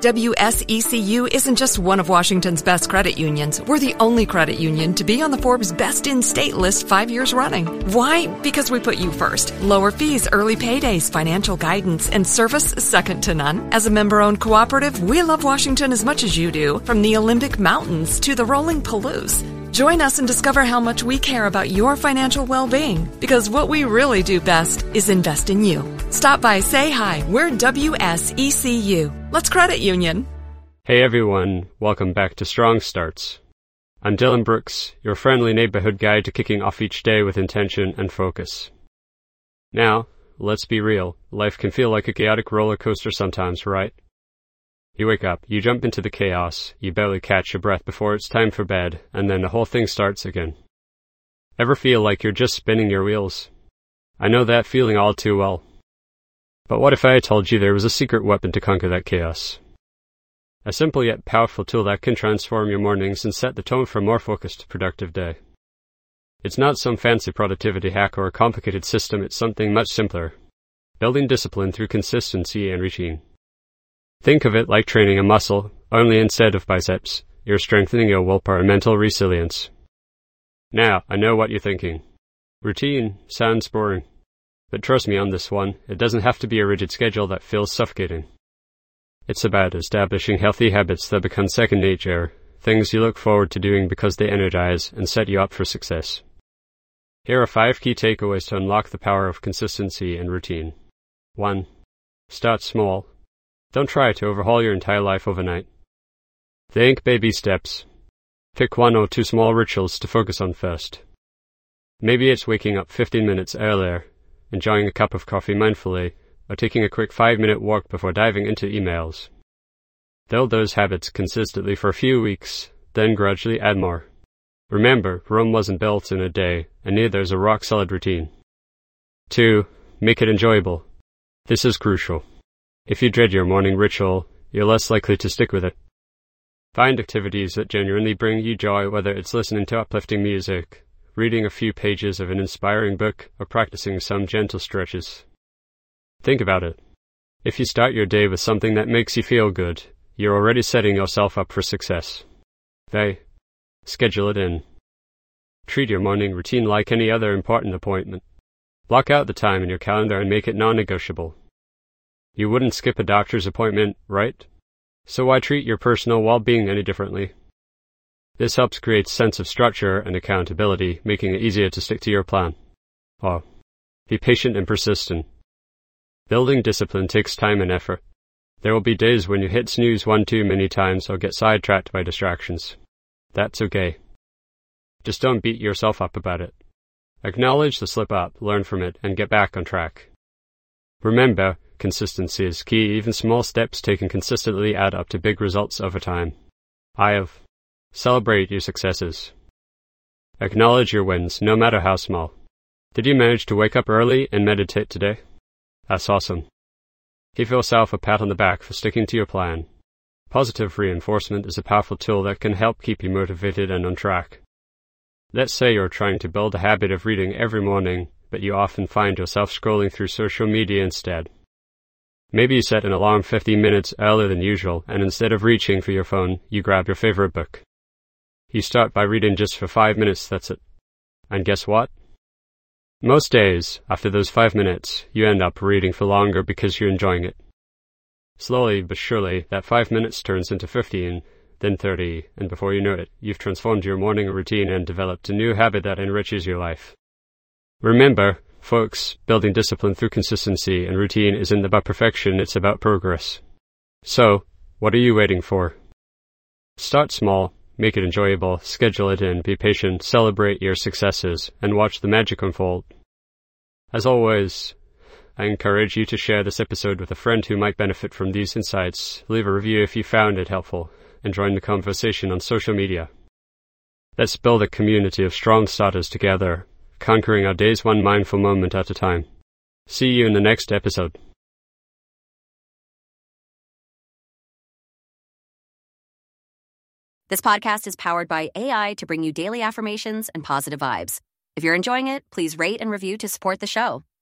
WSECU isn't just one of Washington's best credit unions. We're the only credit union to be on the Forbes Best in State list 5 years running. Why? Because we put you first. Lower fees, early paydays, financial guidance, and service second to none. As a member-owned cooperative, we love Washington as much as you do, from the Olympic Mountains to the rolling Palouse. Join us and discover how much we care about your financial well-being, because what we really do best is invest in you. Stop by, say hi. We're WSECU. Let's credit union. Hey everyone, welcome back to Strong Starts. I'm Dylan Brooks, your friendly neighborhood guide to kicking off each day with intention and focus. Now, let's be real. Life can feel like a chaotic roller coaster sometimes, right? You wake up, you jump into the chaos, you barely catch your breath before it's time for bed, and then the whole thing starts again. Ever feel like you're just spinning your wheels? I know that feeling all too well. But what if I told you there was a secret weapon to conquer that chaos? A simple yet powerful tool that can transform your mornings and set the tone for a more focused, productive day. It's not some fancy productivity hack or a complicated system, it's something much simpler. Building discipline through consistency and routine. Think of it like training a muscle, only instead of biceps, you're strengthening your willpower and mental resilience. Now, I know what you're thinking. Routine sounds boring. But trust me on this one, it doesn't have to be a rigid schedule that feels suffocating. It's about establishing healthy habits that become second nature, things you look forward to doing because they energize and set you up for success. Here are 5 key takeaways to unlock the power of consistency and routine. 1. Start small. Don't try to overhaul your entire life overnight. Think baby steps. Pick 1 or 2 small rituals to focus on first. Maybe it's waking up 15 minutes earlier, enjoying a cup of coffee mindfully, or taking a quick 5-minute walk before diving into emails. Build those habits consistently for a few weeks, then gradually add more. Remember, Rome wasn't built in a day, and neither is a rock-solid routine. 2. Make it enjoyable. This is crucial. If you dread your morning ritual, you're less likely to stick with it. Find activities that genuinely bring you joy, whether it's listening to uplifting music, reading a few pages of an inspiring book, or practicing some gentle stretches. Think about it. If you start your day with something that makes you feel good, you're already setting yourself up for success. Schedule it in. Treat your morning routine like any other important appointment. Block out the time in your calendar and make it non-negotiable. You wouldn't skip a doctor's appointment, right? So why treat your personal well-being any differently? This helps create a sense of structure and accountability, making it easier to stick to your plan. Be patient and persistent. Building discipline takes time and effort. There will be days when you hit snooze 1 too many times or get sidetracked by distractions. That's okay. Just don't beat yourself up about it. Acknowledge the slip-up, learn from it, and get back on track. Remember, consistency is key. Even small steps taken consistently add up to big results over time. Celebrate your successes. Acknowledge your wins, no matter how small. Did you manage to wake up early and meditate today? That's awesome. Give yourself a pat on the back for sticking to your plan. Positive reinforcement is a powerful tool that can help keep you motivated and on track. Let's say you're trying to build a habit of reading every morning, but you often find yourself scrolling through social media instead. Maybe you set an alarm 15 minutes earlier than usual, and instead of reaching for your phone, you grab your favorite book. You start by reading just for 5 minutes, that's it. And guess what? Most days, after those 5 minutes, you end up reading for longer because you're enjoying it. Slowly but surely, that 5 minutes turns into 15, then 30, and before you know it, you've transformed your morning routine and developed a new habit that enriches your life. Remember, folks, building discipline through consistency and routine isn't about perfection, it's about progress. So, what are you waiting for? Start small, make it enjoyable, schedule it in, be patient, celebrate your successes, and watch the magic unfold. As always, I encourage you to share this episode with a friend who might benefit from these insights, leave a review if you found it helpful, and join the conversation on social media. Let's build a community of strong starters together, conquering our days one mindful moment at a time. See you in the next episode. This podcast is powered by AI to bring you daily affirmations and positive vibes. If you're enjoying it, please rate and review to support the show.